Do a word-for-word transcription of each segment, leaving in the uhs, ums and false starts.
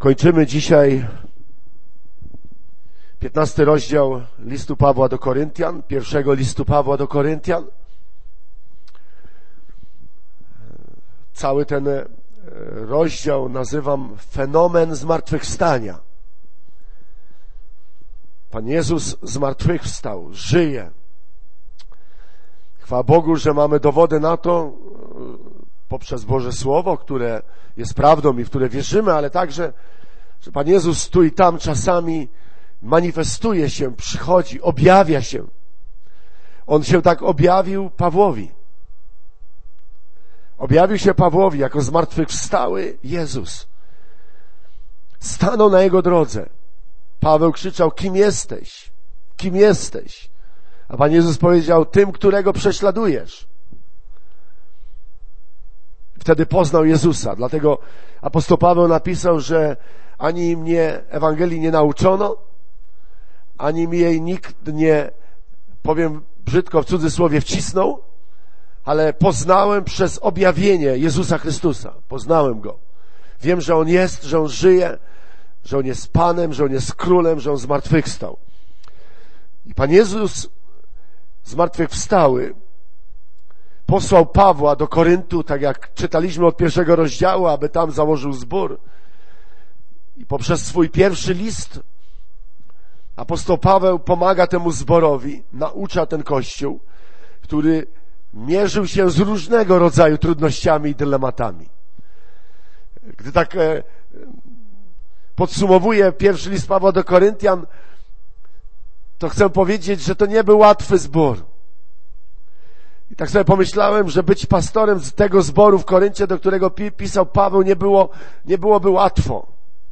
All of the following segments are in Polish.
Kończymy dzisiaj piętnasty rozdział listu Pawła do Koryntian, pierwszego listu Pawła do Koryntian. Cały ten rozdział nazywam fenomen zmartwychwstania. Pan Jezus zmartwychwstał, żyje. Chwała Bogu, że mamy dowody na to poprzez Boże Słowo, które jest prawdą i w które wierzymy, ale także, że Pan Jezus tu i tam czasami manifestuje się, przychodzi, objawia się. On się tak objawił Pawłowi. Objawił się Pawłowi jako zmartwychwstały Jezus. Stanął na jego drodze. Paweł krzyczał: kim jesteś? Kim jesteś? A Pan Jezus powiedział: tym, którego prześladujesz. Wtedy poznał Jezusa. Dlatego apostoł Paweł napisał, że ani mnie Ewangelii nie nauczono, ani mi jej nikt nie, powiem brzydko, w cudzysłowie, wcisnął, ale poznałem przez objawienie Jezusa Chrystusa. Poznałem Go. Wiem, że On jest, że On żyje, że On jest Panem, że On jest Królem, że On zmartwychwstał. I Pan Jezus zmartwychwstały posłał Pawła do Koryntu, tak jak czytaliśmy od pierwszego rozdziału, aby tam założył zbór. I poprzez swój pierwszy list apostoł Paweł pomaga temu zborowi, naucza ten Kościół, który mierzył się z różnego rodzaju trudnościami i dylematami. Gdy tak e, podsumowuję pierwszy list Pawła do Koryntian, to chcę powiedzieć, że to nie był łatwy zbór. I tak sobie pomyślałem, że być pastorem z tego zboru w Koryncie, do którego pisał Paweł, nie było, nie byłoby łatwo.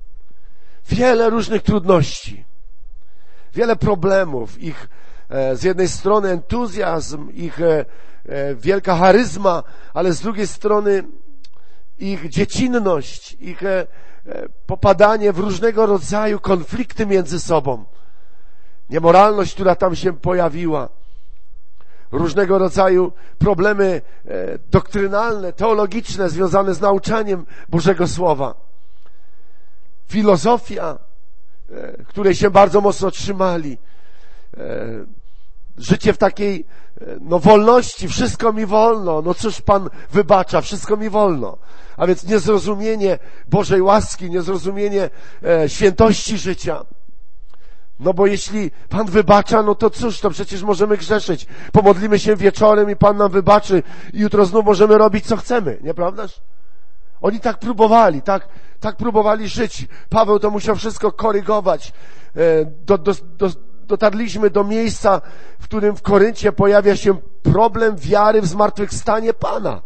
Wiele różnych trudności, wiele problemów, ich e, z jednej strony entuzjazm, ich e, e, wielka charyzma, ale z drugiej strony ich dziecinność, ich e, e, popadanie w różnego rodzaju konflikty między sobą, niemoralność, która tam się pojawiła, różnego rodzaju problemy e, doktrynalne, teologiczne związane z nauczaniem Bożego Słowa, filozofia, e, której się bardzo mocno trzymali, e, życie w takiej e, no wolności, wszystko mi wolno, no cóż Pan wybacza, wszystko mi wolno, a więc niezrozumienie Bożej łaski, niezrozumienie e, świętości życia. No bo jeśli Pan wybacza, no to cóż, to przecież możemy grzeszyć. Pomodlimy się wieczorem i Pan nam wybaczy i jutro znów możemy robić, co chcemy. Nieprawdaż? Oni tak próbowali, tak, tak próbowali żyć. Paweł to musiał wszystko korygować. Do, do, do, dotarliśmy do miejsca, w którym w Koryncie pojawia się problem wiary w zmartwychwstanie Pana.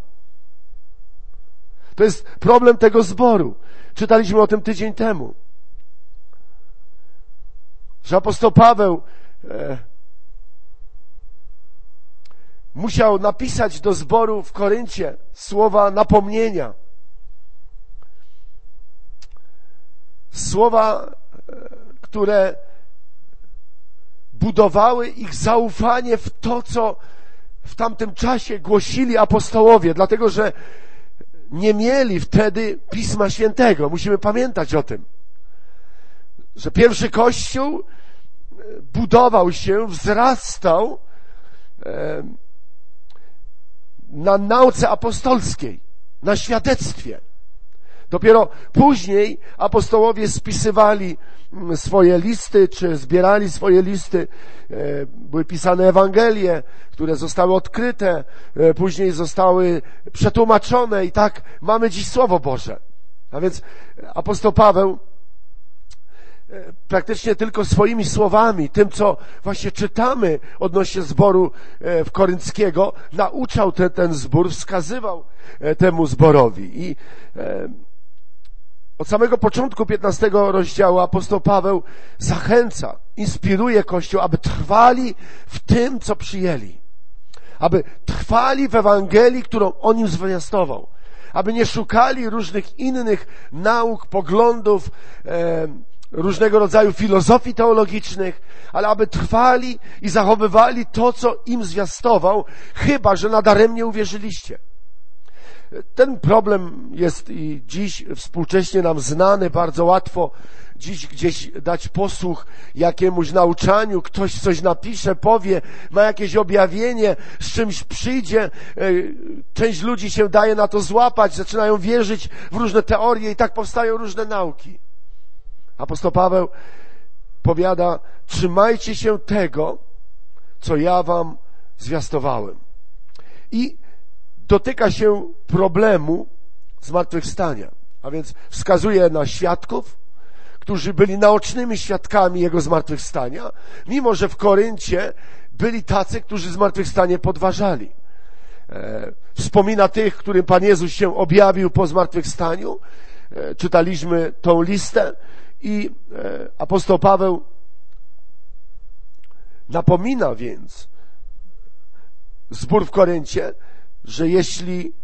To jest problem tego zboru. Czytaliśmy o tym tydzień temu. Że apostoł Paweł e, musiał napisać do zboru w Koryncie słowa napomnienia. Słowa, e, które budowały ich zaufanie w to, co w tamtym czasie głosili apostołowie, dlatego że nie mieli wtedy Pisma Świętego. Musimy pamiętać o tym, że pierwszy Kościół budował się, wzrastał na nauce apostolskiej, na świadectwie. Dopiero później apostołowie spisywali swoje listy, czy zbierali swoje listy. Były pisane Ewangelie, które zostały odkryte, później zostały przetłumaczone i tak mamy dziś Słowo Boże. A więc apostoł Paweł praktycznie tylko swoimi słowami, tym, co właśnie czytamy odnośnie zboru w Korynckiego, nauczał ten, ten zbór, wskazywał temu zborowi. I od samego początku piętnastego rozdziału apostoł Paweł zachęca, inspiruje Kościół, aby trwali w tym, co przyjęli. Aby trwali w Ewangelii, którą on im zwiastował. Aby nie szukali różnych innych nauk, poglądów, e, różnego rodzaju filozofii teologicznych, ale aby trwali i zachowywali to, co im zwiastował, chyba że nadaremnie uwierzyliście. Ten problem jest i dziś współcześnie nam znany, bardzo łatwo dziś gdzieś dać posłuch jakiemuś nauczaniu, ktoś coś napisze, powie, ma jakieś objawienie, z czymś przyjdzie, część ludzi się daje na to złapać, zaczynają wierzyć w różne teorie i tak powstają różne nauki. Apostoł Paweł powiada, trzymajcie się tego, co ja wam zwiastowałem. I dotyka się problemu zmartwychwstania, a więc wskazuje na świadków, którzy byli naocznymi świadkami Jego zmartwychwstania, mimo że w Koryncie byli tacy, którzy zmartwychwstanie podważali. E, wspomina tych, którym Pan Jezus się objawił po zmartwychwstaniu. E, czytaliśmy tą listę i e, apostoł Paweł napomina więc zbór w Koryncie, że jeśli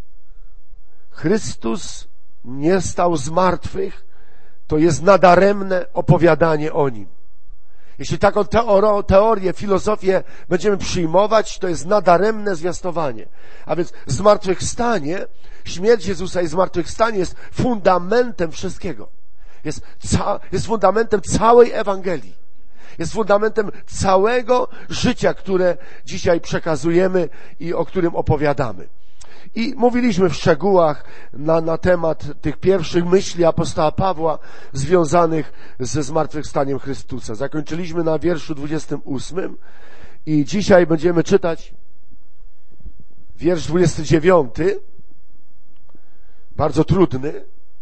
Chrystus nie stał z martwych, to jest nadaremne opowiadanie o Nim. Jeśli taką teoro, teorię, filozofię będziemy przyjmować, to jest nadaremne zwiastowanie. A więc zmartwychwstanie, śmierć Jezusa i zmartwychwstanie jest fundamentem wszystkiego. Jest, ca, jest fundamentem całej Ewangelii. Jest fundamentem całego życia, które dzisiaj przekazujemy i o którym opowiadamy. I mówiliśmy w szczegółach na, na temat tych pierwszych myśli apostoła Pawła związanych ze zmartwychwstaniem Chrystusa. Zakończyliśmy na wierszu dwudziestym ósmym i dzisiaj będziemy czytać wiersz dwudziesty dziewiąty, bardzo trudny.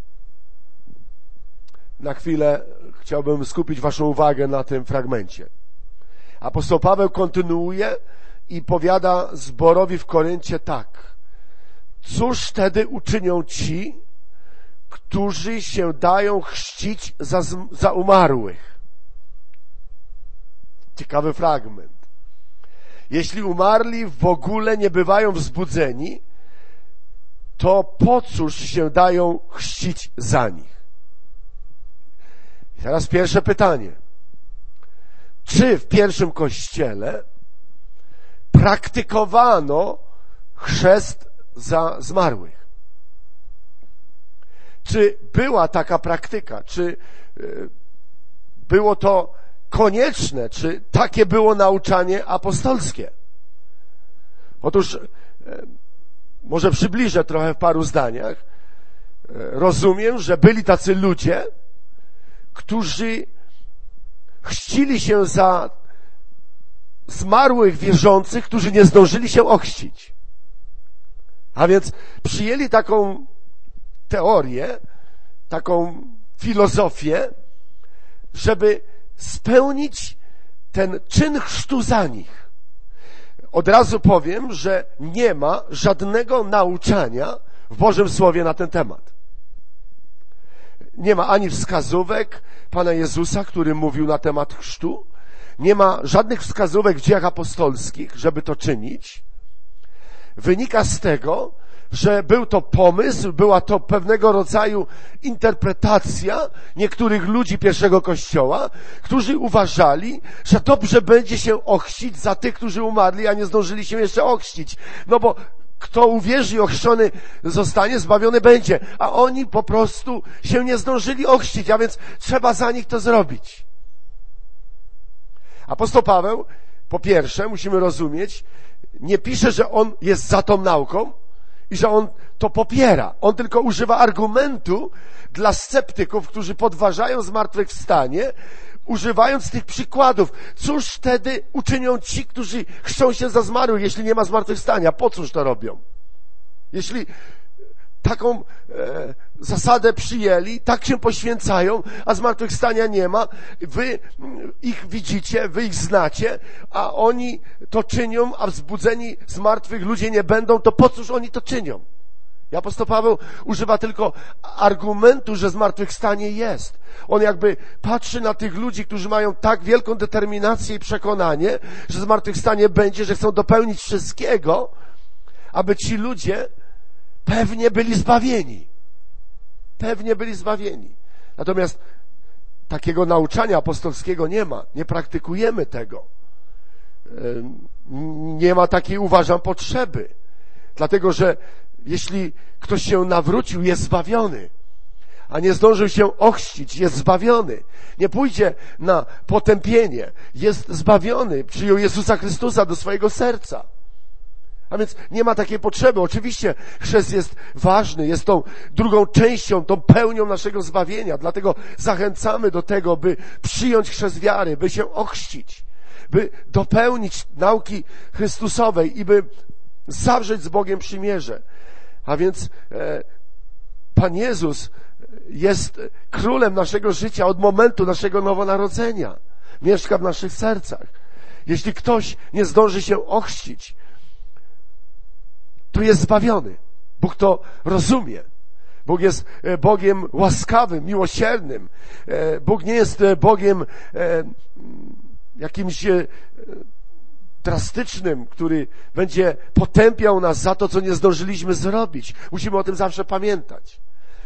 Na chwilę chciałbym skupić waszą uwagę na tym fragmencie. Apostoł Paweł kontynuuje i powiada zborowi w Koryncie tak. Cóż wtedy uczynią ci, którzy się dają chrzcić za, za umarłych? Ciekawy fragment. Jeśli umarli w ogóle nie bywają wzbudzeni, to po cóż się dają chrzcić za nich? I teraz pierwsze pytanie. Czy w pierwszym kościele praktykowano chrzest za zmarłych? Czy była taka praktyka? Czy było to konieczne? Czy takie było nauczanie apostolskie? Otóż może przybliżę trochę w paru zdaniach. Rozumiem, że byli tacy ludzie, którzy chrzcili się za zmarłych wierzących, którzy nie zdążyli się ochrzcić. A więc przyjęli taką teorię, taką filozofię, żeby spełnić ten czyn chrztu za nich. Od razu powiem, że nie ma żadnego nauczania w Bożym Słowie na ten temat. Nie ma ani wskazówek Pana Jezusa, który mówił na temat chrztu. Nie ma żadnych wskazówek w dziejach apostolskich, żeby to czynić. Wynika z tego, że był to pomysł, była to pewnego rodzaju interpretacja niektórych ludzi pierwszego Kościoła, którzy uważali, że dobrze będzie się ochrzcić za tych, którzy umarli, a nie zdążyli się jeszcze ochrzcić. No bo kto uwierzy i ochrzczony zostanie, zbawiony będzie. A oni po prostu się nie zdążyli ochrzcić, a więc trzeba za nich to zrobić. Apostoł Paweł, po pierwsze, musimy rozumieć, nie pisze, że on jest za tą nauką i że on to popiera. On tylko używa argumentu dla sceptyków, którzy podważają zmartwychwstanie, używając tych przykładów. Cóż wtedy uczynią ci, którzy chrzczą się za zmarłych, jeśli nie ma zmartwychwstania? Po cóż to robią? Jeśli taką e, zasadę przyjęli, tak się poświęcają, a zmartwychwstania nie ma, wy ich widzicie, wy ich znacie, a oni to czynią, a wzbudzeni z martwych ludzie nie będą, to po cóż oni to czynią? I apostoł Paweł używa tylko argumentu, że zmartwychwstanie jest. On jakby patrzy na tych ludzi, którzy mają tak wielką determinację i przekonanie, że zmartwychwstanie będzie, że chcą dopełnić wszystkiego, aby ci ludzie pewnie byli zbawieni. Pewnie byli zbawieni. Natomiast takiego nauczania apostolskiego nie ma. Nie praktykujemy tego. Nie ma takiej, uważam, potrzeby. Dlatego, że jeśli ktoś się nawrócił, jest zbawiony, a nie zdążył się ochrzcić, jest zbawiony. Nie pójdzie na potępienie, jest zbawiony, przyjął Jezusa Chrystusa do swojego serca. A więc nie ma takiej potrzeby. Oczywiście chrzest jest ważny, jest tą drugą częścią, tą pełnią naszego zbawienia. Dlatego zachęcamy do tego, by przyjąć chrzest wiary, by się ochrzcić, by dopełnić nauki Chrystusowej i by zawrzeć z Bogiem przymierze. A więc e, Pan Jezus jest królem naszego życia od momentu naszego nowonarodzenia. Mieszka w naszych sercach. Jeśli ktoś nie zdąży się ochrzcić, to jest zbawiony. Bóg to rozumie. Bóg jest Bogiem łaskawym, miłosiernym. Bóg nie jest Bogiem jakimś drastycznym, który będzie potępiał nas za to, co nie zdążyliśmy zrobić. Musimy o tym zawsze pamiętać.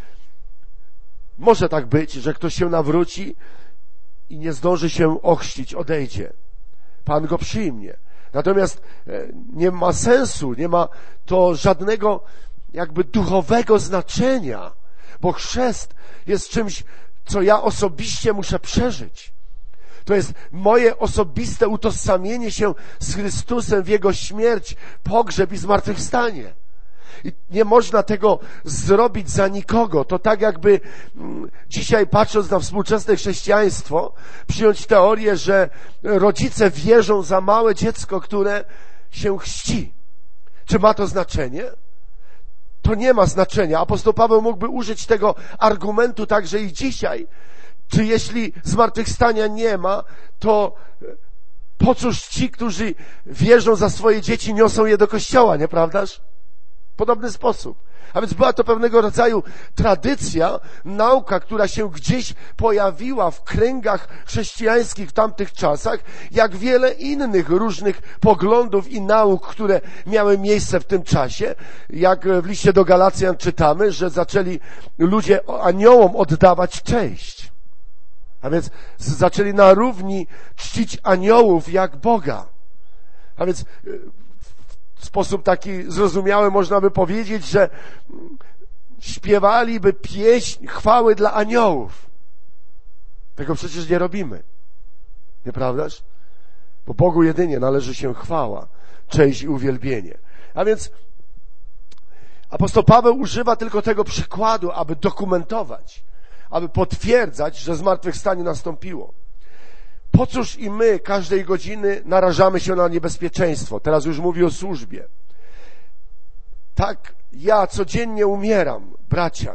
Może tak być, że ktoś się nawróci i nie zdąży się ochrzcić, odejdzie. Pan go przyjmie. Natomiast nie ma sensu, nie ma to żadnego jakby duchowego znaczenia, bo chrzest jest czymś, co ja osobiście muszę przeżyć. To jest moje osobiste utożsamienie się z Chrystusem w Jego śmierć, pogrzeb i zmartwychwstanie. I nie można tego zrobić za nikogo. To tak jakby dzisiaj, patrząc na współczesne chrześcijaństwo, przyjąć teorię, że rodzice wierzą za małe dziecko, które się chrzci. Czy ma to znaczenie? To nie ma znaczenia. Apostoł Paweł mógłby użyć tego argumentu także i dzisiaj. Czy jeśli zmartwychwstania nie ma, to po cóż ci, którzy wierzą za swoje dzieci, niosą je do kościoła, nieprawdaż? W podobny sposób. A więc była to pewnego rodzaju tradycja, nauka, która się gdzieś pojawiła w kręgach chrześcijańskich w tamtych czasach, jak wiele innych różnych poglądów i nauk, które miały miejsce w tym czasie. Jak w liście do Galacjan czytamy, że zaczęli ludzie aniołom oddawać cześć. A więc zaczęli na równi czcić aniołów jak Boga. A więc w sposób taki zrozumiały można by powiedzieć, że śpiewaliby pieśń chwały dla aniołów. Tego przecież nie robimy. Nieprawdaż? Bo Bogu jedynie należy się chwała, cześć i uwielbienie. A więc apostoł Paweł używa tylko tego przykładu, aby dokumentować, aby potwierdzać, że zmartwychwstanie nastąpiło. Po cóż i my każdej godziny narażamy się na niebezpieczeństwo? Teraz już mówię o służbie. Tak, ja codziennie umieram, bracia.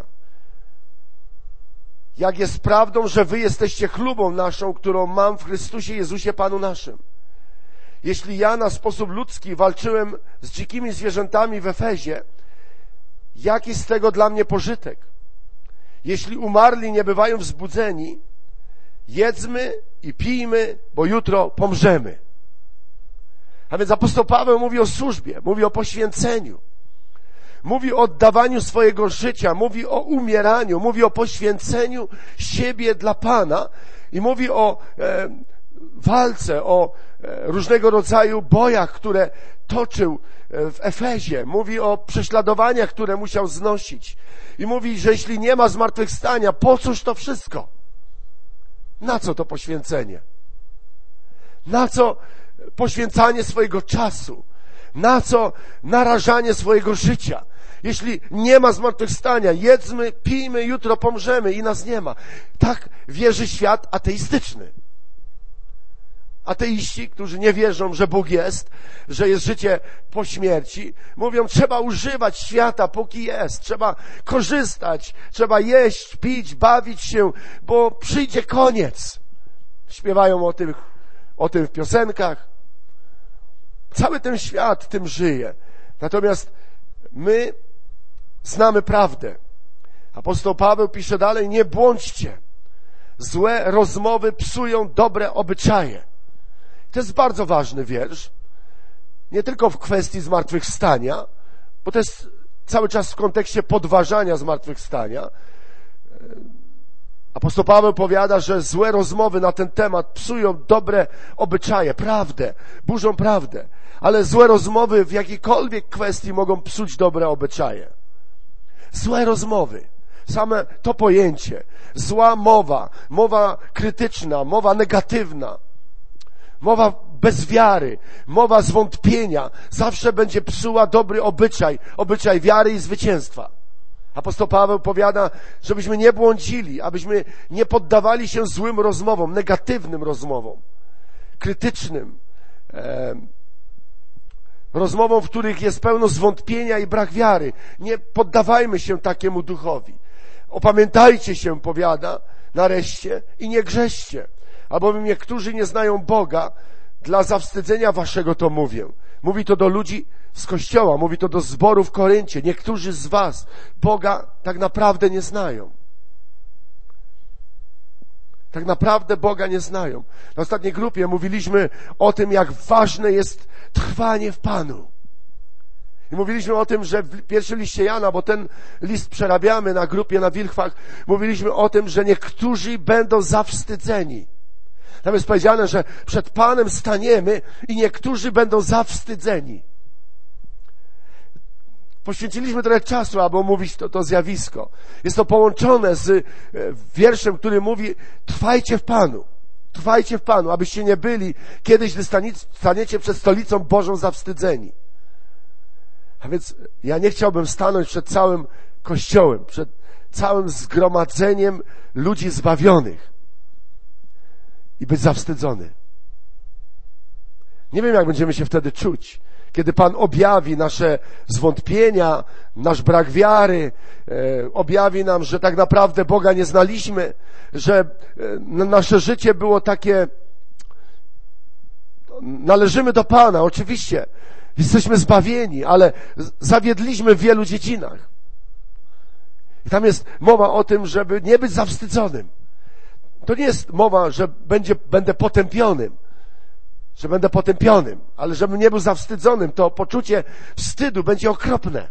Jak jest prawdą, że wy jesteście chlubą naszą, którą mam w Chrystusie Jezusie Panu naszym. Jeśli ja na sposób ludzki walczyłem z dzikimi zwierzętami w Efezie, jaki z tego dla mnie pożytek? Jeśli umarli nie bywają wzbudzeni, jedzmy i pijmy, bo jutro pomrzemy. A więc apostoł Paweł mówi o służbie, mówi o poświęceniu, mówi o oddawaniu swojego życia, mówi o umieraniu, mówi o poświęceniu siebie dla Pana i mówi o e, walce, o e, różnego rodzaju bojach, które toczył w Efezie. Mówi o prześladowaniach, które musiał znosić. I mówi, że jeśli nie ma zmartwychwstania, po cóż to wszystko? Na co to poświęcenie? Na co poświęcanie swojego czasu? Na co narażanie swojego życia? Jeśli nie ma zmartwychwstania, jedzmy, pijmy, jutro pomrzemy i nas nie ma. Tak wierzy świat ateistyczny. Ateiści, którzy nie wierzą, że Bóg jest, że jest życie po śmierci, mówią, trzeba używać świata, póki jest, trzeba korzystać, trzeba jeść, pić, bawić się, bo przyjdzie koniec. Śpiewają o tym, o tym w piosenkach. Cały ten świat tym żyje. Natomiast my znamy prawdę. Apostoł Paweł pisze dalej, nie błądźcie. Złe rozmowy psują dobre obyczaje. To jest bardzo ważny wiersz, nie tylko w kwestii zmartwychwstania, bo to jest cały czas w kontekście podważania zmartwychwstania. Apostoł Paweł powiada, że złe rozmowy na ten temat psują dobre obyczaje, prawdę, burzą prawdę, ale złe rozmowy w jakiejkolwiek kwestii mogą psuć dobre obyczaje. Złe rozmowy, same to pojęcie, zła mowa, mowa krytyczna, mowa negatywna, mowa bez wiary, mowa zwątpienia zawsze będzie psuła dobry obyczaj, obyczaj wiary i zwycięstwa. Apostoł Paweł powiada, żebyśmy nie błądzili, abyśmy nie poddawali się złym rozmowom, negatywnym rozmowom, krytycznym, e, rozmowom, w których jest pełno zwątpienia i brak wiary. Nie poddawajmy się takiemu duchowi. Opamiętajcie się, powiada nareszcie, i nie grzeszcie, albowiem niektórzy nie znają Boga, dla zawstydzenia waszego to mówię. Mówi to do ludzi z Kościoła, mówi to do zboru w Koryncie. Niektórzy z was Boga tak naprawdę nie znają. Tak naprawdę Boga nie znają. Na ostatniej grupie mówiliśmy o tym, jak ważne jest trwanie w Panu. I mówiliśmy o tym, że w pierwszym liście Jana, bo ten list przerabiamy na grupie na Wilchwach, mówiliśmy o tym, że niektórzy będą zawstydzeni. Tam jest powiedziane, że przed Panem staniemy i niektórzy będą zawstydzeni. Poświęciliśmy trochę czasu, aby omówić to, to zjawisko. Jest to połączone z wierszem, który mówi: trwajcie w Panu, trwajcie w Panu, abyście nie byli kiedyś, gdy staniecie przed stolicą Bożą zawstydzeni. A więc ja nie chciałbym stanąć przed całym Kościołem, przed całym zgromadzeniem ludzi zbawionych i być zawstydzony. Nie wiem, jak będziemy się wtedy czuć, kiedy Pan objawi nasze zwątpienia, nasz brak wiary, e, objawi nam, że tak naprawdę Boga nie znaliśmy, że e, nasze życie było takie... Należymy do Pana, oczywiście. Jesteśmy zbawieni, ale zawiedliśmy w wielu dziedzinach. I tam jest mowa o tym, żeby nie być zawstydzonym. To nie jest mowa, że będzie, będę potępionym, że będę potępionym, ale żebym nie był zawstydzonym, to poczucie wstydu będzie okropne.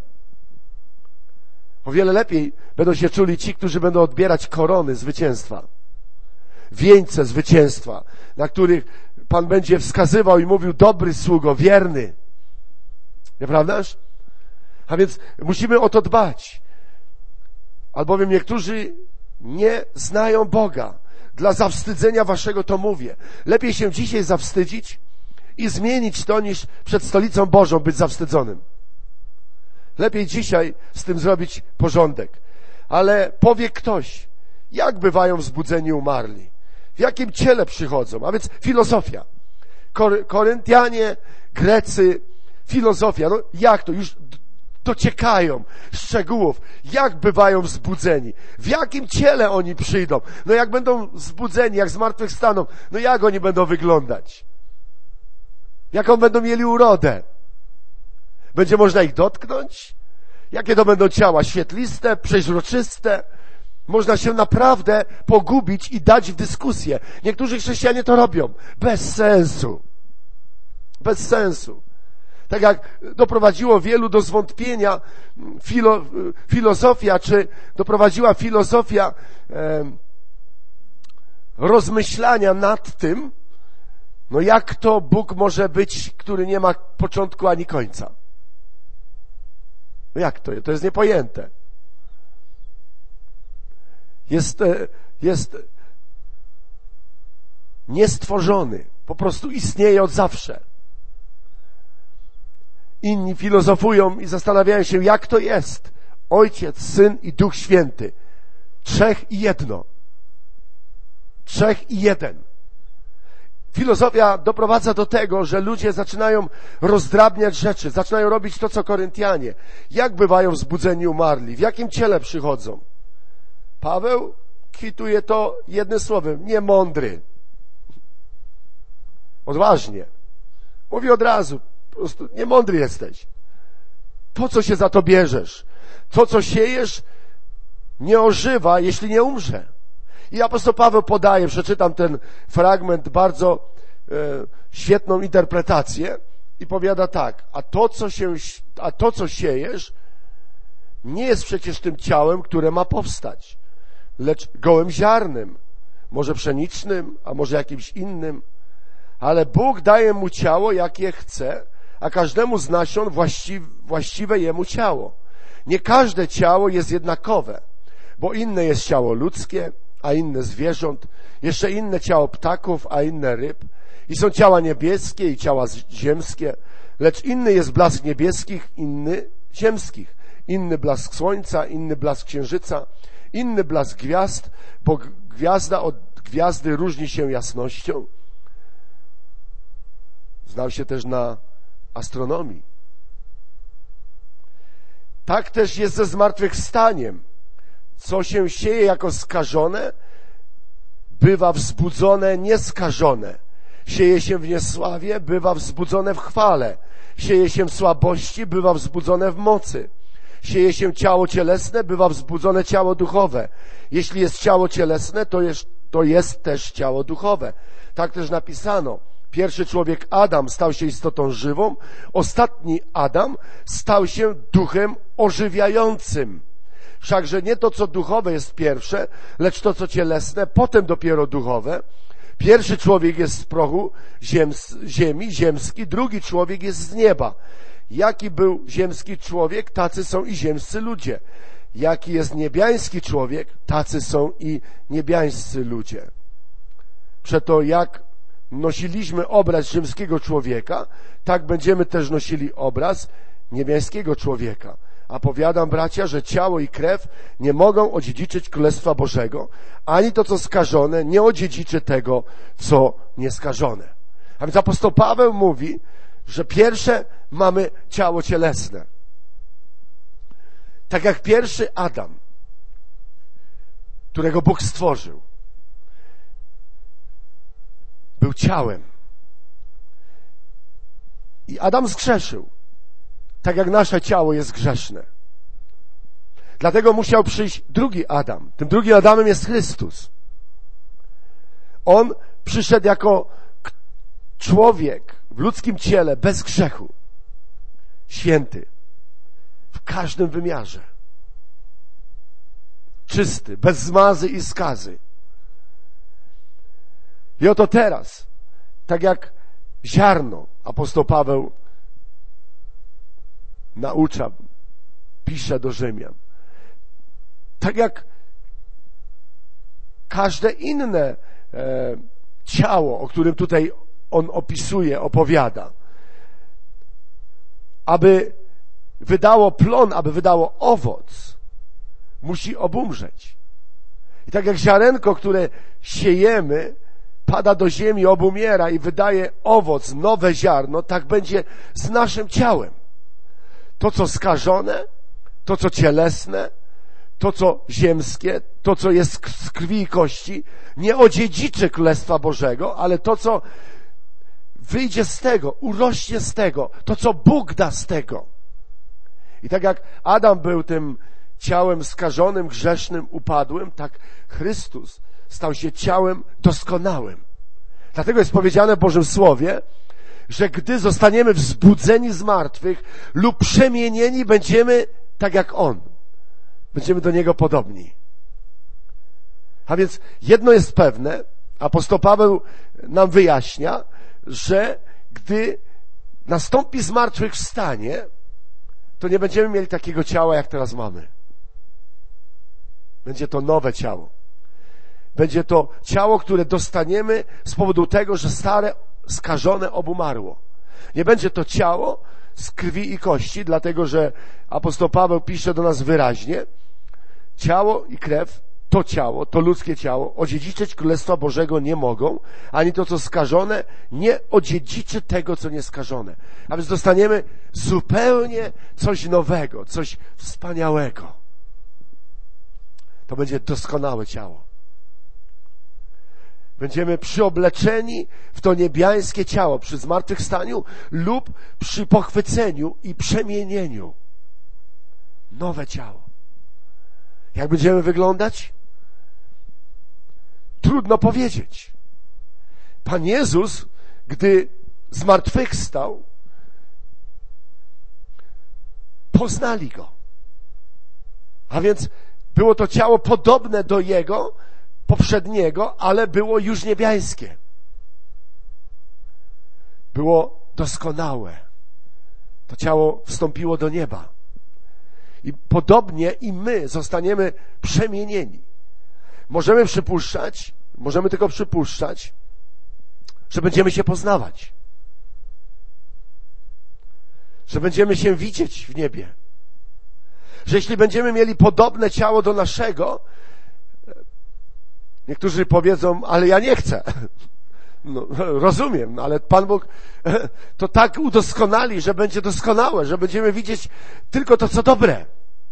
O wiele lepiej będą się czuli ci, którzy będą odbierać korony zwycięstwa, wieńce zwycięstwa, na których Pan będzie wskazywał i mówił: dobry sługo, wierny. Nieprawdaż? A więc musimy o to dbać, albowiem niektórzy nie znają Boga. Dla zawstydzenia waszego to mówię. Lepiej się dzisiaj zawstydzić i zmienić to, niż przed stolicą Bożą być zawstydzonym. Lepiej dzisiaj z tym zrobić porządek. Ale powie ktoś, jak bywają wzbudzeni umarli? W jakim ciele przychodzą? A więc filozofia. Kory- Koryntianie, Grecy, filozofia. No jak to? Już dociekają szczegółów, jak bywają wzbudzeni, w jakim ciele oni przyjdą. No jak będą wzbudzeni, jak zmartwychwstaną, no jak oni będą wyglądać? Jaką będą mieli urodę? Będzie można ich dotknąć? Jakie to będą ciała? Świetliste, przeźroczyste? Można się naprawdę pogubić i dać w dyskusję. Niektórzy chrześcijanie to robią. Bez sensu. Bez sensu. Tak jak doprowadziło wielu do zwątpienia filo, filozofia, czy doprowadziła filozofia e, rozmyślania nad tym, no jak to Bóg może być, który nie ma początku ani końca? No jak to? To jest niepojęte. Jest, jest niestworzony. Po prostu istnieje od zawsze. Inni filozofują i zastanawiają się, jak to jest. Ojciec, Syn i Duch Święty. Trzech i jedno. Trzech i jeden. Filozofia doprowadza do tego, że ludzie zaczynają rozdrabniać rzeczy, zaczynają robić to, co Koryntianie. Jak bywają wzbudzeni umarli? W jakim ciele przychodzą? Paweł kwituje to jednym słowem: niemądry. Odważnie. Mówi od razu: po prostu niemądry jesteś. Po co się za to bierzesz? To, co siejesz, nie ożywa, jeśli nie umrze. I apostoł Paweł podaje, przeczytam ten fragment, bardzo e, świetną interpretację i powiada tak: a to, co się, a to, co siejesz, nie jest przecież tym ciałem, które ma powstać, lecz gołym ziarnem, może pszenicznym, a może jakimś innym. Ale Bóg daje mu ciało, jakie chce, a każdemu z nasion właściwe, właściwe jemu ciało. Nie każde ciało jest jednakowe, bo inne jest ciało ludzkie, a inne zwierząt, jeszcze inne ciało ptaków, a inne ryb. I są ciała niebieskie i ciała ziemskie, lecz inny jest blask niebieskich, inny ziemskich. Inny blask słońca, inny blask księżyca, inny blask gwiazd, bo gwiazda od gwiazdy różni się jasnością. Znał się też na astronomii. Tak też jest ze zmartwychwstaniem. Co się sieje jako skażone, bywa wzbudzone nieskażone. Sieje się w niesławie, bywa wzbudzone w chwale. Sieje się w słabości, bywa wzbudzone w mocy. Sieje się ciało cielesne, bywa wzbudzone ciało duchowe. Jeśli jest ciało cielesne, to jest, to jest też ciało duchowe. Tak też napisano. Pierwszy człowiek Adam stał się istotą żywą, ostatni Adam stał się duchem ożywiającym. Wszakże nie to, co duchowe jest pierwsze, lecz to, co cielesne, potem dopiero duchowe. Pierwszy człowiek jest z prochu ziems, ziemi, ziemski, drugi człowiek jest z nieba. Jaki był ziemski człowiek, tacy są i ziemscy ludzie. Jaki jest niebiański człowiek, tacy są i niebiańscy ludzie. Przeto jak nosiliśmy obraz ziemskiego człowieka, tak będziemy też nosili obraz niebiańskiego człowieka. A powiadam, bracia, że ciało i krew nie mogą odziedziczyć Królestwa Bożego, ani to, co skażone, nie odziedziczy tego, co nieskażone. A więc apostoł Paweł mówi, że pierwsze mamy ciało cielesne. Tak jak pierwszy Adam, którego Bóg stworzył, był ciałem. I Adam zgrzeszył, tak jak nasze ciało jest grzeszne. Dlatego musiał przyjść drugi Adam. Tym drugim Adamem jest Chrystus. On przyszedł jako człowiek w ludzkim ciele, bez grzechu, święty, w każdym wymiarze, czysty, bez zmazy i skazy. I oto teraz, tak jak ziarno, apostoł Paweł naucza, pisze do Rzymian, tak jak każde inne e, ciało, o którym tutaj on opisuje, opowiada, aby wydało plon, aby wydało owoc, musi obumrzeć. I tak jak ziarenko, które siejemy, pada do ziemi, obumiera i wydaje owoc, nowe ziarno, tak będzie z naszym ciałem. To, co skażone, to, co cielesne, to, co ziemskie, to, co jest z krwi i kości, nie odziedziczy Królestwa Bożego, ale to, co wyjdzie z tego, urośnie z tego, to, co Bóg da z tego. I tak jak Adam był tym ciałem skażonym, grzesznym, upadłym, tak Chrystus stał się ciałem doskonałym. Dlatego jest powiedziane w Bożym Słowie, że gdy zostaniemy wzbudzeni z martwych lub przemienieni, będziemy tak jak On. Będziemy do Niego podobni. A więc jedno jest pewne, apostoł Paweł nam wyjaśnia, że gdy nastąpi zmartwychwstanie, to nie będziemy mieli takiego ciała, jak teraz mamy. Będzie to nowe ciało. Będzie to ciało, które dostaniemy z powodu tego, że stare, skażone obumarło. Nie będzie to ciało z krwi i kości, dlatego że apostoł Paweł pisze do nas wyraźnie, ciało i krew, to ciało, to ludzkie ciało, odziedziczyć Królestwa Bożego nie mogą, ani to, co skażone, nie odziedziczy tego, co nieskażone. A więc dostaniemy zupełnie coś nowego, coś wspaniałego. To będzie doskonałe ciało. Będziemy przyobleczeni w to niebiańskie ciało przy zmartwychwstaniu lub przy pochwyceniu i przemienieniu. Nowe ciało. Jak będziemy wyglądać? Trudno powiedzieć. Pan Jezus, gdy zmartwychwstał, poznali Go. A więc Było to ciało podobne do Jego poprzedniego, ale było już niebiańskie. Było doskonałe. To ciało wstąpiło do nieba. I podobnie i my zostaniemy przemienieni. Możemy przypuszczać, możemy tylko przypuszczać, że będziemy się poznawać. Że będziemy się widzieć w niebie. Że jeśli będziemy mieli podobne ciało do naszego, niektórzy powiedzą, ale ja nie chcę. No, rozumiem, ale Pan Bóg to tak udoskonali, że będzie doskonałe, że będziemy widzieć tylko to, co dobre.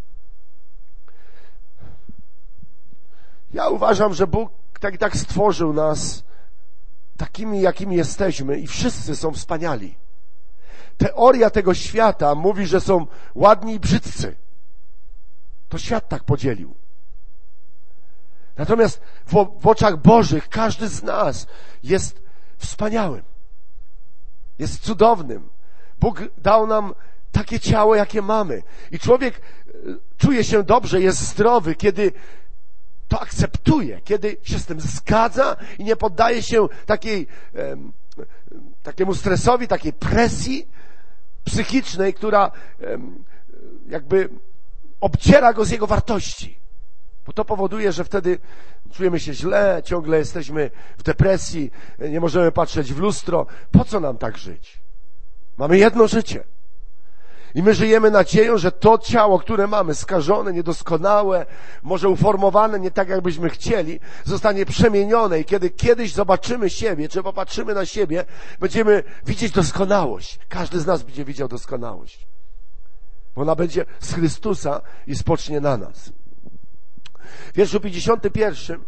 Ja uważam, że Bóg tak i tak stworzył nas takimi, jakimi jesteśmy i wszyscy są wspaniali. Teoria tego świata mówi, że są ładni i brzydcy. To świat tak podzielił. Natomiast w, w oczach Bożych każdy z nas jest wspaniałym. Jest cudownym. Bóg dał nam takie ciało, jakie mamy. I człowiek czuje się dobrze, jest zdrowy, kiedy to akceptuje, kiedy się z tym zgadza i nie poddaje się takiej, em, takiemu stresowi, takiej presji psychicznej, która em, jakby obciera go z jego wartości. Bo to powoduje, że wtedy czujemy się źle, ciągle jesteśmy w depresji, nie możemy patrzeć w lustro. Po co nam tak żyć? Mamy jedno życie. I my żyjemy nadzieją, że to ciało, które mamy, skażone, niedoskonałe, może uformowane nie tak, jakbyśmy chcieli, zostanie przemienione i kiedy kiedyś zobaczymy siebie, czy popatrzymy na siebie, będziemy widzieć doskonałość. Każdy z nas będzie widział doskonałość. Bo ona będzie z Chrystusa i spocznie na nas. W wierszu pięćdziesiątym pierwszym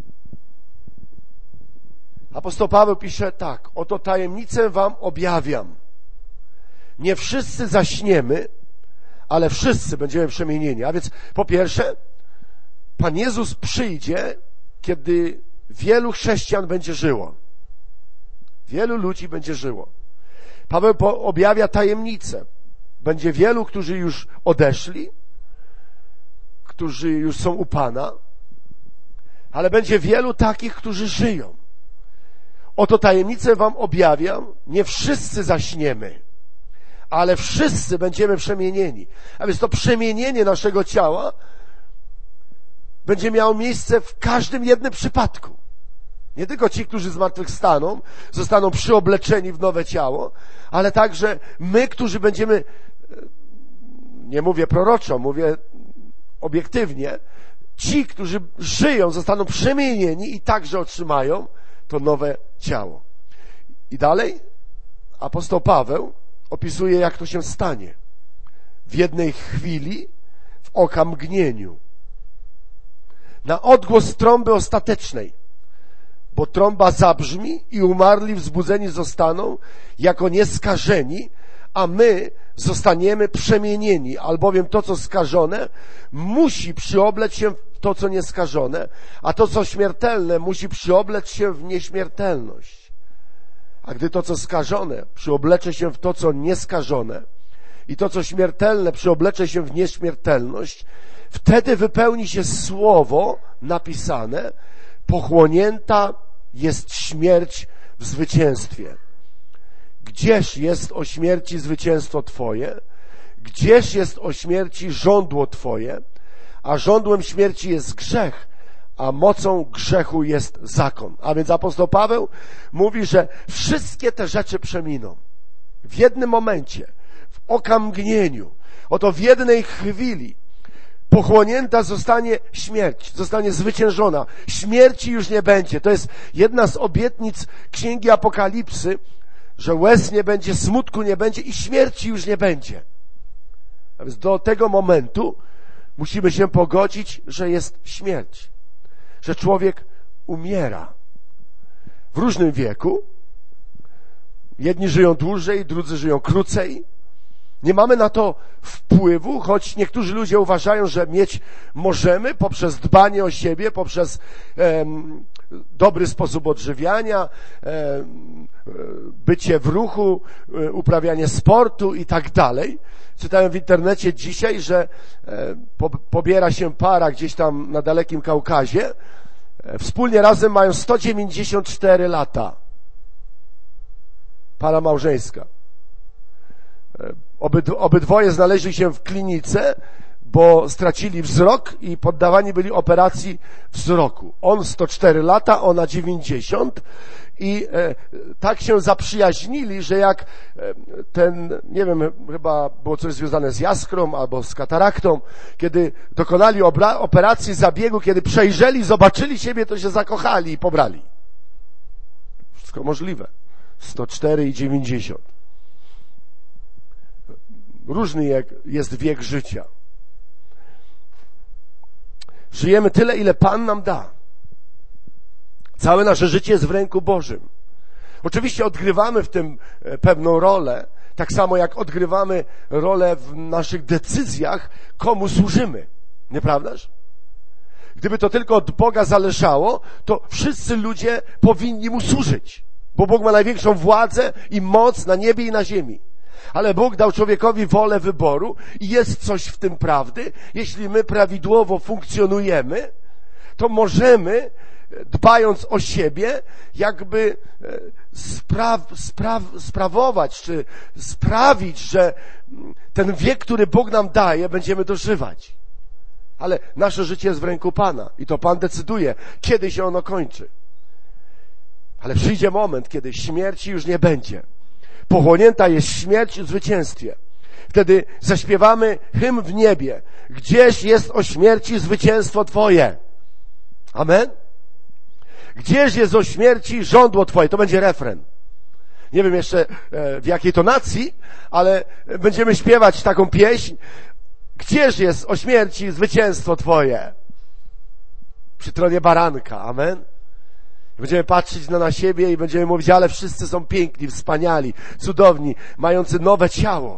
apostoł Paweł pisze tak: oto tajemnicę wam objawiam. Nie wszyscy zaśniemy, ale wszyscy będziemy przemienieni. A więc po pierwsze, Pan Jezus przyjdzie, kiedy wielu chrześcijan będzie żyło. Wielu ludzi będzie żyło. Paweł objawia tajemnicę. Będzie wielu, którzy już odeszli, którzy już są u Pana, ale będzie wielu takich, którzy żyją. Oto tajemnicę wam objawiam, nie wszyscy zaśniemy, ale wszyscy będziemy przemienieni. A więc to przemienienie naszego ciała będzie miało miejsce w każdym jednym przypadku. Nie tylko ci, którzy zmartwychwstaną, zostaną przyobleczeni w nowe ciało, ale także my, którzy będziemy, nie mówię proroczo, mówię obiektywnie, ci, którzy żyją, zostaną przemienieni i także otrzymają to nowe ciało. I dalej apostoł Paweł opisuje, jak to się stanie. W jednej chwili, w okamgnieniu. Na odgłos trąby ostatecznej. Bo trąba zabrzmi i umarli wzbudzeni zostaną jako nieskażeni, a my zostaniemy przemienieni, albowiem to, co skażone, musi przyoblec się w to, co nieskażone, a to, co śmiertelne, musi przyoblec się w nieśmiertelność. A gdy to, co skażone, przyoblecze się w to, co nieskażone i to, co śmiertelne, przyoblecze się w nieśmiertelność, wtedy wypełni się słowo napisane: pochłonięta jest śmierć w zwycięstwie. Gdzież jest o śmierci zwycięstwo Twoje? Gdzież jest o śmierci żądło Twoje? A żądłem śmierci jest grzech, a mocą grzechu jest zakon. A więc apostoł Paweł mówi, że wszystkie te rzeczy przeminą. W jednym momencie, w okamgnieniu, oto w jednej chwili pochłonięta zostanie śmierć, zostanie zwyciężona. Śmierci już nie będzie. To jest jedna z obietnic Księgi Apokalipsy, że łez nie będzie, smutku nie będzie i śmierci już nie będzie. A więc do tego momentu musimy się pogodzić, że jest śmierć. Że człowiek umiera w różnym wieku. Jedni żyją dłużej, drudzy żyją krócej, Nie mamy na to wpływu, choć niektórzy ludzie uważają, że mieć możemy poprzez dbanie o siebie, poprzez em, dobry sposób odżywiania, em, bycie w ruchu, uprawianie sportu i tak dalej. Czytałem w internecie dzisiaj, że e, po, pobiera się para gdzieś tam na dalekim Kaukazie. E, wspólnie razem mają sto dziewięćdziesiąt cztery lata. Para małżeńska. E, obyd, obydwoje znaleźli się w klinice, bo stracili wzrok i poddawani byli operacji wzroku. On sto cztery lata, ona dziewięćdziesiąt i e, tak się zaprzyjaźnili, że jak e, ten, nie wiem, chyba było coś związane z jaskrą albo z kataraktą, kiedy dokonali obra- operacji zabiegu, kiedy przejrzeli, zobaczyli siebie, to się zakochali i pobrali. Wszystko możliwe. sto cztery i dziewięćdziesiąt. Różny jest wiek życia. Żyjemy tyle, ile Pan nam da. Całe nasze życie jest w ręku Bożym. Oczywiście odgrywamy w tym pewną rolę, tak samo jak odgrywamy rolę w naszych decyzjach, komu służymy. Nieprawdaż? Gdyby to tylko od Boga zależało, to wszyscy ludzie powinni Mu służyć, bo Bóg ma największą władzę i moc na niebie i na ziemi. Ale Bóg dał człowiekowi wolę wyboru i jest coś w tym prawdy. Jeśli my prawidłowo funkcjonujemy, to możemy, dbając o siebie, jakby spraw, spraw, sprawować, czy sprawić, że ten wiek, który Bóg nam daje, będziemy dożywać. Ale nasze życie jest w ręku Pana i to Pan decyduje, kiedy się ono kończy. Ale przyjdzie moment, kiedy śmierci już nie będzie. Pochłonięta jest śmierć w zwycięstwie. Wtedy zaśpiewamy hymn w niebie. Gdzież jest o śmierci zwycięstwo Twoje? Amen? Gdzież jest o śmierci żądło Twoje? To będzie refren. Nie wiem jeszcze w jakiej tonacji, ale będziemy śpiewać taką pieśń. Gdzież jest o śmierci zwycięstwo Twoje? Przy tronie baranka. Amen? Będziemy patrzeć na, na siebie i będziemy mówić, ale wszyscy są piękni, wspaniali, cudowni, mający nowe ciało.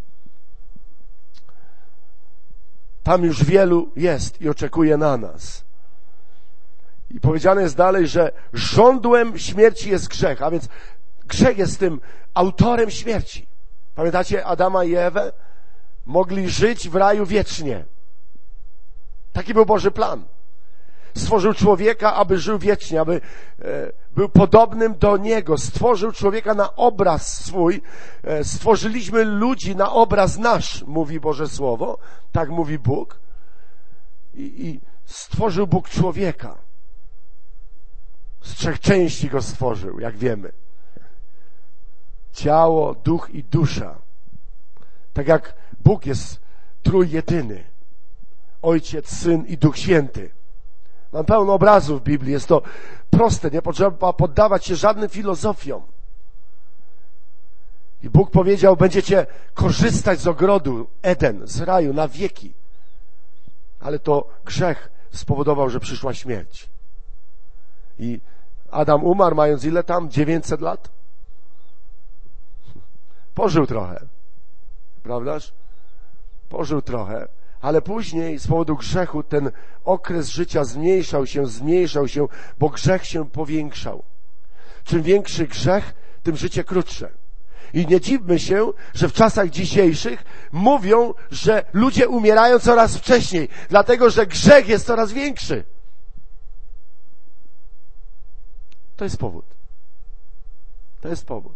Tam już wielu jest i oczekuje na nas. I powiedziane jest dalej, że żądłem śmierci jest grzech, a więc grzech jest tym autorem śmierci. Pamiętacie Adama i Ewę? Mogli żyć w raju wiecznie. Taki był Boży plan. Stworzył człowieka, aby żył wiecznie, aby e, był podobnym do Niego. Stworzył człowieka na obraz swój. E, stworzyliśmy ludzi na obraz nasz, mówi Boże Słowo. Tak mówi Bóg. I, i stworzył Bóg człowieka. Z trzech części go stworzył, jak wiemy. Ciało, duch i dusza. Tak jak Bóg jest trójjedyny. Ojciec, Syn i Duch Święty. Mam pełno obrazów w Biblii. Jest to proste. Nie potrzeba poddawać się żadnym filozofiom. I Bóg powiedział, będziecie korzystać z ogrodu Eden, z raju na wieki. Ale to grzech spowodował, że przyszła śmierć. I Adam umarł, mając ile tam? dziewięćset lat? Pożył trochę. Prawdaż? Pożył trochę. Ale później z powodu grzechu ten okres życia zmniejszał się, zmniejszał się, bo grzech się powiększał. Czym większy grzech, tym życie krótsze. I nie dziwmy się, że w czasach dzisiejszych mówią, że ludzie umierają coraz wcześniej, dlatego że grzech jest coraz większy. To jest powód. To jest powód.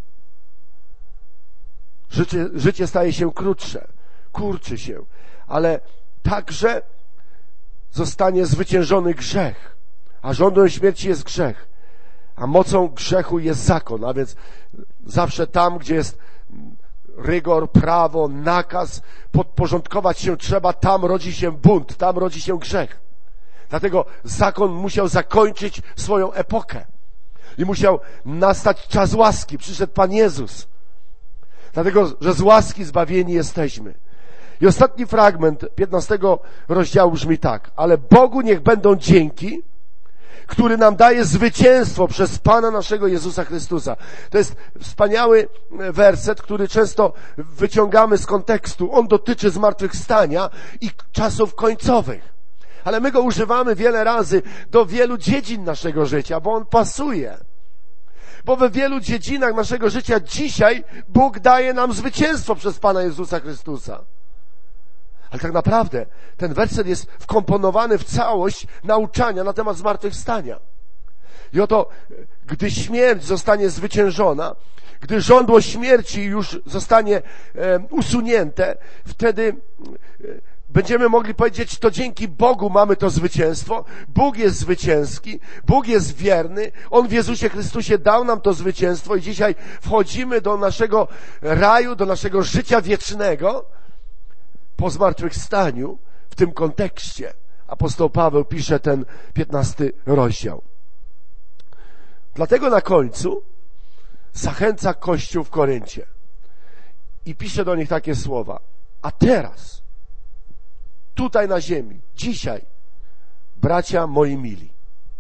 Życie, życie staje się krótsze, kurczy się, ale także zostanie zwyciężony grzech, a rządem śmierci jest grzech, a mocą grzechu jest zakon, a więc zawsze tam, gdzie jest rygor, prawo, nakaz, podporządkować się trzeba, tam rodzi się bunt, tam rodzi się grzech. Dlatego zakon musiał zakończyć swoją epokę i musiał nastać czas łaski. Przyszedł Pan Jezus. Dlatego, że z łaski zbawieni jesteśmy. I ostatni fragment piętnastego rozdziału brzmi tak. Ale Bogu niech będą dzięki, który nam daje zwycięstwo przez Pana naszego Jezusa Chrystusa. To jest wspaniały werset, który często wyciągamy z kontekstu. On dotyczy zmartwychwstania i czasów końcowych. Ale my go używamy wiele razy do wielu dziedzin naszego życia, bo on pasuje. Bo we wielu dziedzinach naszego życia dzisiaj Bóg daje nam zwycięstwo przez Pana Jezusa Chrystusa. Ale tak naprawdę ten werset jest wkomponowany w całość nauczania na temat zmartwychwstania. I oto, gdy śmierć zostanie zwyciężona, gdy żądło śmierci już zostanie e, usunięte, wtedy e, będziemy mogli powiedzieć, to dzięki Bogu mamy to zwycięstwo. Bóg jest zwycięski, Bóg jest wierny, On w Jezusie Chrystusie dał nam to zwycięstwo i dzisiaj wchodzimy do naszego raju, do naszego życia wiecznego po zmartwychwstaniu. W tym kontekście apostoł Paweł pisze ten piętnasty rozdział. Dlatego na końcu zachęca Kościół w Koryncie i pisze do nich takie słowa: a teraz, tutaj na ziemi, dzisiaj, bracia moi mili,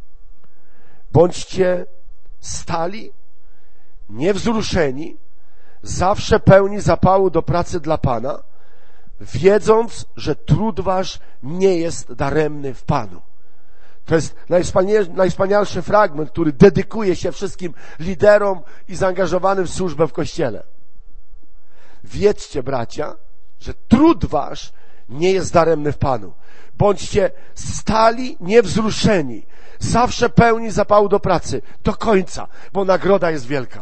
bądźcie stali, niewzruszeni, zawsze pełni zapału do pracy dla Pana, wiedząc, że trud wasz nie jest daremny w Panu. To jest najwspanialszy fragment, który dedykuje się wszystkim liderom i zaangażowanym w służbę w Kościele. Wiedzcie, bracia, że trud wasz nie jest daremny w Panu. Bądźcie stali, niewzruszeni, zawsze pełni zapału do pracy, do końca, bo nagroda jest wielka.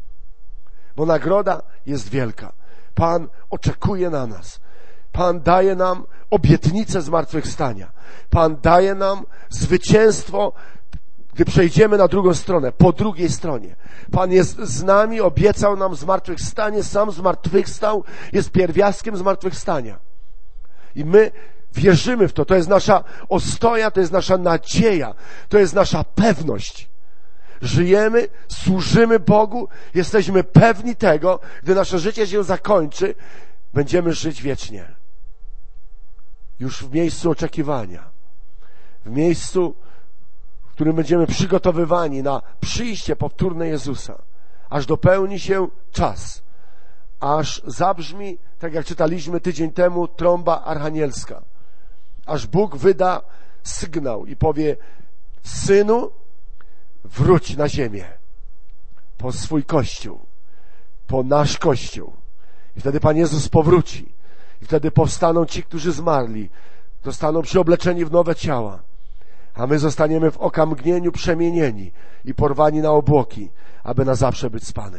Bo nagroda jest wielka. Pan oczekuje na nas. Pan daje nam obietnicę zmartwychwstania. Pan daje nam zwycięstwo, gdy przejdziemy na drugą stronę, po drugiej stronie. Pan jest z nami, obiecał nam zmartwychwstanie, sam zmartwychwstał, jest pierwiastkiem zmartwychwstania. I my wierzymy w to. To jest nasza ostoja, to jest nasza nadzieja, to jest nasza pewność. Żyjemy, służymy Bogu, jesteśmy pewni tego, gdy nasze życie się zakończy, będziemy żyć wiecznie. Już w miejscu oczekiwania. W miejscu, w którym będziemy przygotowywani na przyjście powtórne Jezusa. Aż dopełni się czas. Aż zabrzmi, tak jak czytaliśmy tydzień temu, trąba archanielska. Aż Bóg wyda sygnał i powie: Synu, wróć na ziemię. Po swój Kościół. Po nasz Kościół. I wtedy Pan Jezus powróci. I wtedy powstaną ci, którzy zmarli. Zostaną przyobleczeni w nowe ciała. A my zostaniemy w okamgnieniu przemienieni i porwani na obłoki, aby na zawsze być z Panem.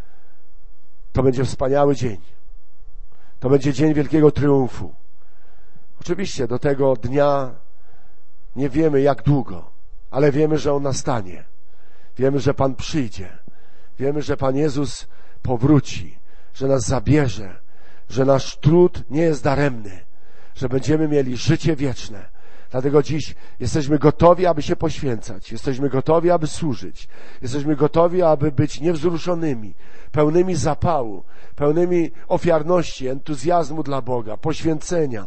To będzie wspaniały dzień. To będzie dzień wielkiego triumfu. Oczywiście do tego dnia nie wiemy jak długo, ale wiemy, że on nastanie. Wiemy, że Pan przyjdzie. Wiemy, że Pan Jezus powróci, że nas zabierze, że nasz trud nie jest daremny, że będziemy mieli życie wieczne. Dlatego dziś jesteśmy gotowi, aby się poświęcać. Jesteśmy gotowi, aby służyć. Jesteśmy gotowi, aby być niewzruszonymi, pełnymi zapału, pełnymi ofiarności, entuzjazmu dla Boga, poświęcenia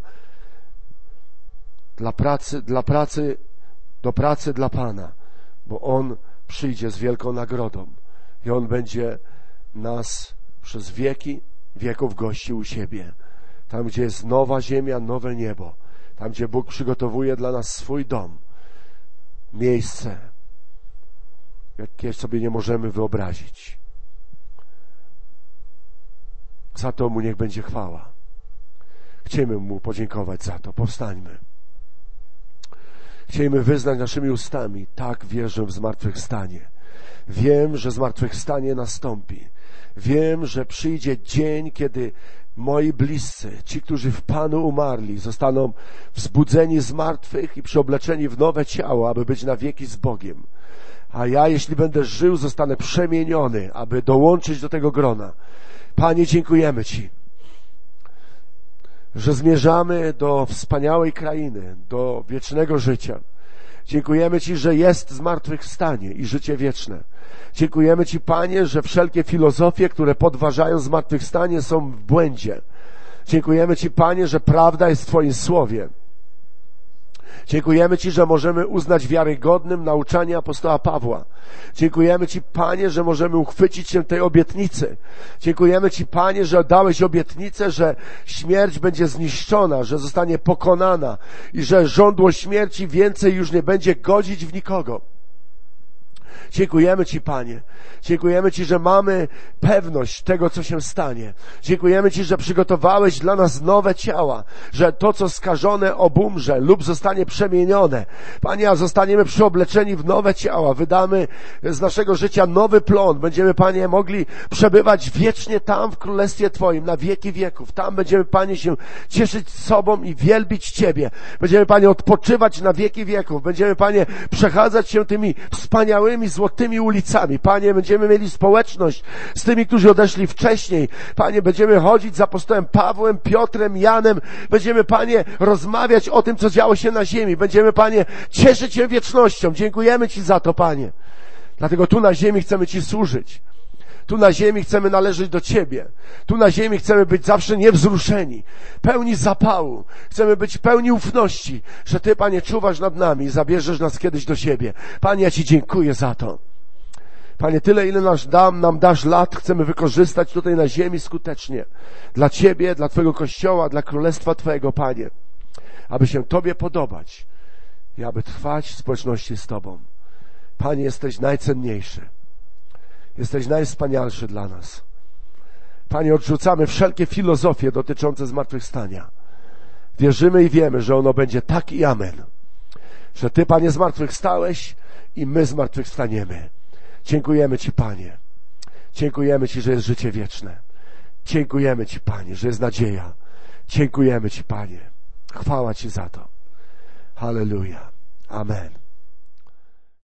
dla pracy, dla pracy, do pracy dla Pana, bo On przyjdzie z wielką nagrodą i On będzie nas przez wieki wieków gościł u siebie. Tam, gdzie jest nowa ziemia, nowe niebo. Tam, gdzie Bóg przygotowuje dla nas swój dom. Miejsce, jakie sobie nie możemy wyobrazić. Za to Mu niech będzie chwała. Chcemy Mu podziękować za to. Powstańmy. Chcemy wyznać naszymi ustami: tak, wierzę w zmartwychwstanie. Wiem, że zmartwychwstanie nastąpi. Wiem, że przyjdzie dzień, kiedy moi bliscy, ci, którzy w Panu umarli, zostaną wzbudzeni z martwych i przeobleczeni w nowe ciało, aby być na wieki z Bogiem. A ja, jeśli będę żył, zostanę przemieniony, aby dołączyć do tego grona. Panie, dziękujemy Ci, że zmierzamy do wspaniałej krainy, do wiecznego życia. Dziękujemy Ci, że jest zmartwychwstanie i życie wieczne. Dziękujemy Ci, Panie, że wszelkie filozofie, które podważają zmartwychwstanie, są w błędzie. Dziękujemy Ci, Panie, że prawda jest w Twoim słowie. Dziękujemy Ci, że możemy uznać wiarygodnym nauczanie apostoła Pawła. Dziękujemy Ci, Panie, że możemy uchwycić się tej obietnicy. Dziękujemy Ci, Panie, że dałeś obietnicę, że śmierć będzie zniszczona, że zostanie pokonana i że żądło śmierci więcej już nie będzie godzić w nikogo. Dziękujemy Ci, Panie. Dziękujemy Ci, że mamy pewność tego, co się stanie. Dziękujemy Ci, że przygotowałeś dla nas nowe ciała, że to, co skażone, obumrze lub zostanie przemienione. Panie, a zostaniemy przyobleczeni w nowe ciała. Wydamy z naszego życia nowy plon. Będziemy, Panie, mogli przebywać wiecznie tam w Królestwie Twoim, na wieki wieków. Tam będziemy, Panie, się cieszyć sobą i wielbić Ciebie. Będziemy, Panie, odpoczywać na wieki wieków. Będziemy, Panie, przechadzać się tymi wspaniałymi, złotymi ulicami. Panie, będziemy mieli społeczność z tymi, którzy odeszli wcześniej. Panie, będziemy chodzić za apostołem Pawłem, Piotrem, Janem. Będziemy, Panie, rozmawiać o tym, co działo się na ziemi. Będziemy, Panie, cieszyć się wiecznością. Dziękujemy Ci za to, Panie. Dlatego tu na ziemi chcemy Ci służyć. Tu na ziemi chcemy należeć do Ciebie. Tu na ziemi chcemy być zawsze niewzruszeni, pełni zapału. Chcemy być pełni ufności, że Ty, Panie, czuwasz nad nami i zabierzesz nas kiedyś do siebie. Panie, ja Ci dziękuję za to. Panie, tyle, ile nas dam, nam dasz lat, chcemy wykorzystać tutaj na ziemi skutecznie. Dla Ciebie, dla Twojego Kościoła, dla Królestwa Twojego, Panie. Aby się Tobie podobać i aby trwać w społeczności z Tobą. Panie, jesteś najcenniejszy. Jesteś najwspanialszy dla nas. Panie, odrzucamy wszelkie filozofie dotyczące zmartwychwstania. Wierzymy i wiemy, że ono będzie tak i amen. Że Ty, Panie, zmartwychwstałeś i my zmartwychwstaniemy. Dziękujemy Ci, Panie. Dziękujemy Ci, że jest życie wieczne. Dziękujemy Ci, Panie, że jest nadzieja. Dziękujemy Ci, Panie. Chwała Ci za to. Halleluja. Amen.